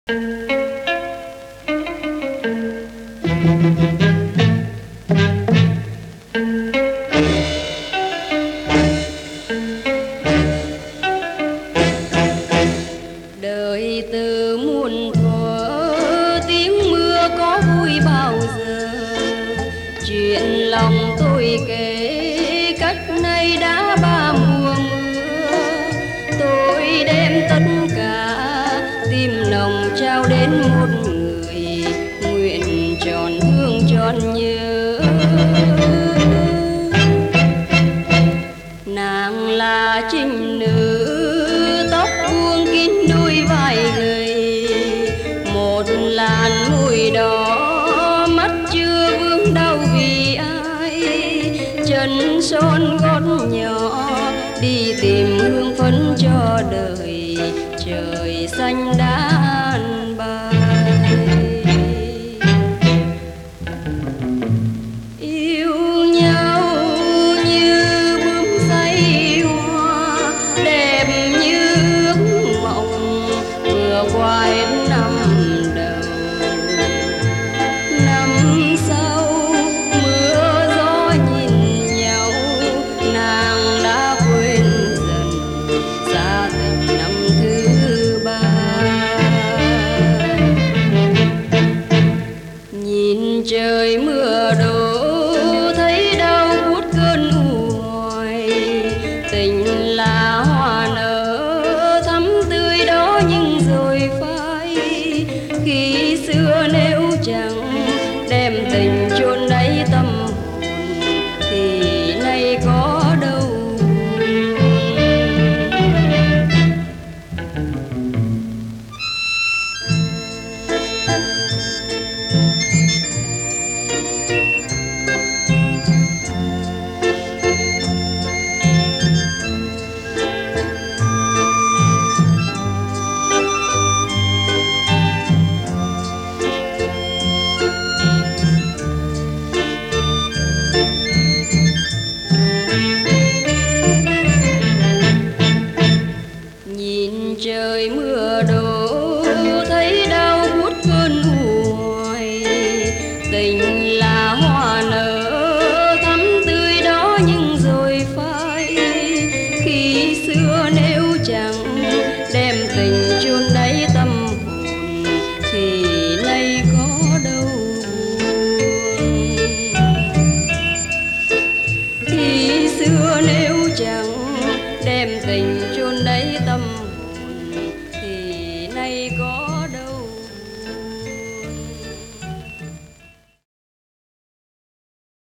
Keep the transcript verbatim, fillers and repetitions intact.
Đời từ muôn thuở tiếng mưa có vui bao giờ. Chuyện lòng tôi kể cách nay đã ba mùa mưa. Tôi đem tất cả tim nồng trao đến một người, nguyện tròn hương tròn nhớ. Nàng là trinh nữ tóc buông kín đôi vai gầy, một làn môi đỏ mắt chưa vương đau vì ai. Chân son gót nhỏ đi tìm hương phấn cho đời, trời xanh đã an bài. Yêu nhau như bướm say hoa, đẹp như ước mộng vừa qua hết năm đầu. Năm sau mưa gió nhìn nhau, nàng đã quên dần xa tình năm thứ ba. Nhìn trời mưa đổ thấy đau buốt cơn u hoài, tình là hoa nở thắm tươi đó nhưng rồi phai. Khi xưa nếu chẳng đem tình chôn đáy tâm hồn thì nay có đâu. Nhìn trời mưa đổ thấy đau buốt cơn u hoài, tình là hoa nở thắm tươi đó nhưng rồi phai. Khi xưa nếu chẳng đem tình chôn đáy tâm hồn thì nay có đâu buồn. Khi xưa nếu chẳng đem tình chôn đáy tâm hồn thì nay có